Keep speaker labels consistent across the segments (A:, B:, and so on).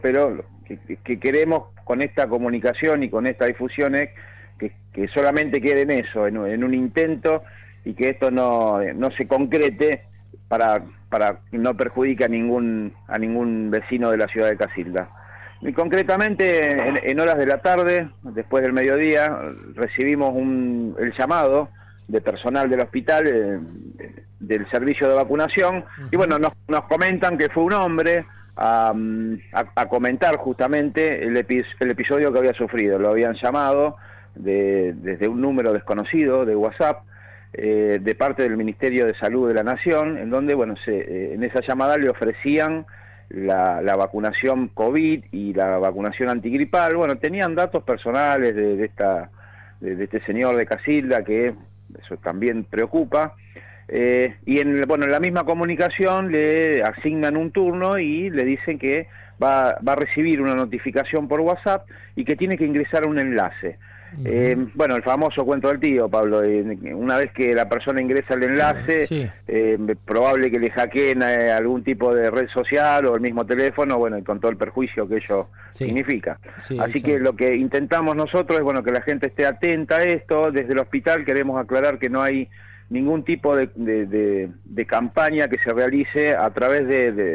A: pero que queremos con esta comunicación y con esta difusión es que solamente quede en eso, en un intento, y que esto no se concrete para que no perjudique a ningún vecino de la ciudad de Casilda. Y concretamente en horas de la tarde, después del mediodía, recibimos el llamado de personal del hospital, del servicio de vacunación, y bueno, nos comentan que fue un hombre a comentar justamente el episodio que había sufrido. Lo habían llamado desde un número desconocido de WhatsApp, de parte del Ministerio de Salud de la Nación, en donde, bueno, en esa llamada le ofrecían la vacunación COVID y la vacunación antigripal. Bueno, tenían datos personales de este señor de Casilda, que eso también preocupa, y en la misma comunicación le asignan un turno y le dicen que va a recibir una notificación por WhatsApp y que tiene que ingresar a un enlace. Bueno, el famoso cuento del tío, Pablo, una vez que la persona ingresa al enlace,
B: sí,
A: probable que le hackeen algún tipo de red social o el mismo teléfono, bueno, y con todo el perjuicio que ello significa.
B: Sí,
A: así
B: exacto.
A: que lo que intentamos nosotros es, bueno, que la gente esté atenta a esto. Desde el hospital queremos aclarar que no hay ningún tipo de campaña que se realice a través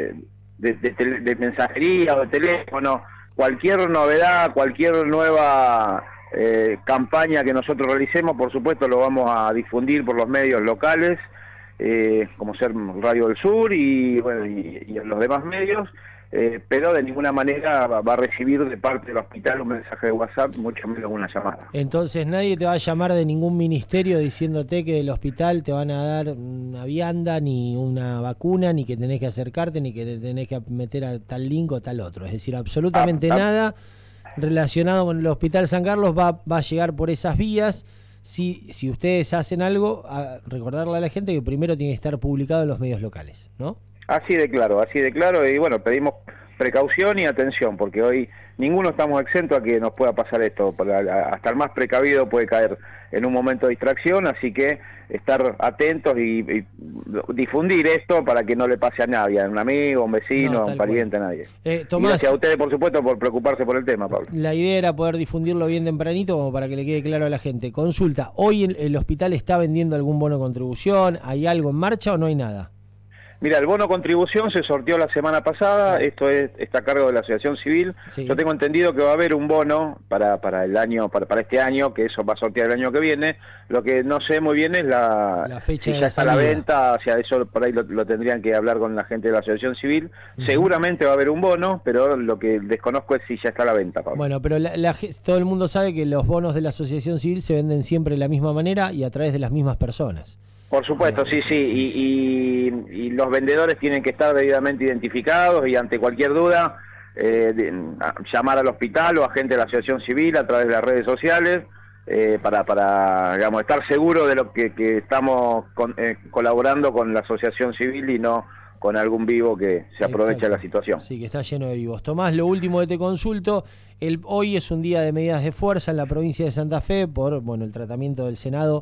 A: de mensajería o de teléfono. Cualquier novedad, cualquier nueva campaña que nosotros realicemos, por supuesto lo vamos a difundir por los medios locales, como ser Radio del Sur y en los demás medios, pero de ninguna manera va a recibir de parte del hospital un mensaje de WhatsApp, mucho menos una llamada.
B: Entonces nadie te va a llamar de ningún ministerio diciéndote que del hospital te van a dar una vianda, ni una vacuna, ni que tenés que acercarte, ni que te tenés que meter a tal link o tal otro. Es decir, absolutamente nada relacionado con el Hospital San Carlos va a llegar por esas vías. Si ustedes hacen algo, a recordarle a la gente que primero tiene que estar publicado en los medios locales, ¿no?
A: Así de claro, y bueno, pedimos precaución y atención, porque hoy ninguno estamos exentos a que nos pueda pasar esto. Hasta el más precavido puede caer en un momento de distracción, así que estar atentos y difundir esto para que no le pase a nadie, a un amigo, a un vecino, a un pariente, a nadie.
B: Tomás,
A: y gracias a ustedes, por supuesto, por preocuparse por el tema, Pablo.
B: La idea era poder difundirlo bien tempranito como para que le quede claro a la gente. Consulta, ¿hoy el hospital está vendiendo algún bono contribución? ¿Hay algo en marcha o no hay nada?
A: Mira, el bono contribución se sorteó la semana pasada, esto está a cargo de la Asociación Civil.
B: Sí.
A: Yo tengo entendido que va a haber un bono para este año, que eso va a sortear el año que viene. Lo que no sé muy bien es
B: la fecha
A: si
B: de
A: ya está a la
B: salida.
A: venta, o sea, eso por ahí lo tendrían que hablar con la gente de la Asociación Civil. Seguramente va a haber un bono, pero lo que desconozco es si ya está a la venta, Pablo.
B: Bueno, pero todo el mundo sabe que los bonos de la Asociación Civil se venden siempre de la misma manera y a través de las mismas personas.
A: Por supuesto, sí, y los vendedores tienen que estar debidamente identificados y ante cualquier duda llamar al hospital o a gente de la Asociación Civil a través de las redes sociales para digamos, estar seguro de lo que estamos colaborando con la Asociación Civil y no con algún vivo que se aproveche de la situación.
B: Sí, que está lleno de vivos. Tomás, lo último que te consulto, hoy es un día de medidas de fuerza en la provincia de Santa Fe por el tratamiento del Senado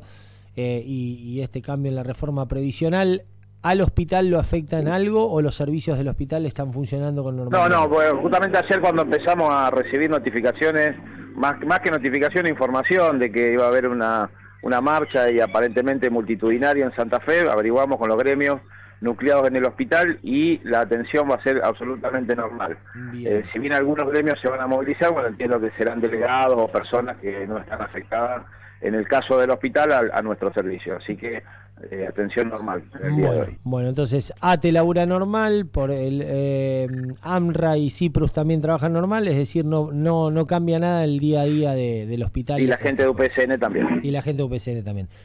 B: y este cambio en la reforma previsional. ¿Al hospital lo afecta en algo o los servicios del hospital están funcionando con normalidad?
A: No, pues justamente ayer cuando empezamos a recibir notificaciones, más que notificación, información de que iba a haber una marcha y aparentemente multitudinaria en Santa Fe, averiguamos con los gremios nucleados en el hospital y la atención va a ser absolutamente normal. Si bien algunos gremios se van a movilizar, bueno, entiendo que serán delegados o personas que no están afectadas en el caso del hospital a nuestro servicio, así que atención normal en el día de hoy.
B: Bueno, entonces ATE labura normal, por el AMRA y CIPRUS también trabajan normal, es decir, no cambia nada el día a día del hospital.
A: Y la gente de UPCN también.
B: Y la gente de UPCN también.